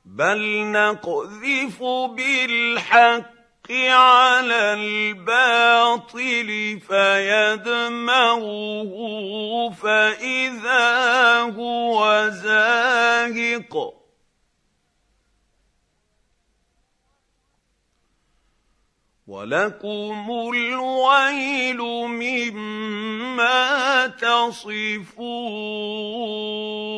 بل نقذف بالحق على الباطل فيدمغه فإذا هو زاهق ولكم الويل مما تصفون.